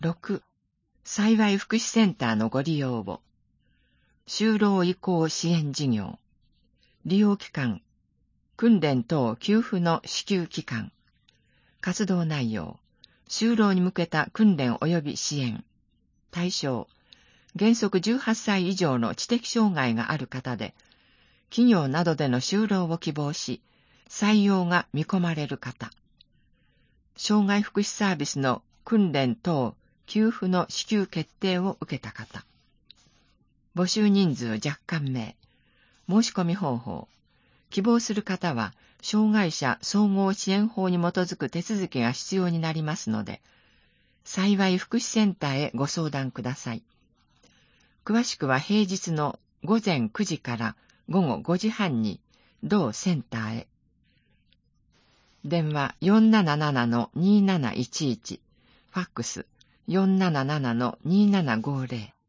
6、幸い福祉センターのご利用を。就労移行支援事業。利用期間。訓練等給付の支給期間。活動内容。就労に向けた訓練及び支援。対象。原則18歳以上の知的障害がある方で、企業などでの就労を希望し、採用が見込まれる方。障害福祉サービスの訓練等給付の支給決定を受けた方。募集人数若干名。申し込み方法。希望する方は、障害者総合支援法に基づく手続きが必要になりますので、幸い福祉センターへご相談ください。詳しくは平日の午前9時から午後5時半に同センターへ。電話 477-2711、ファックス 477-2750。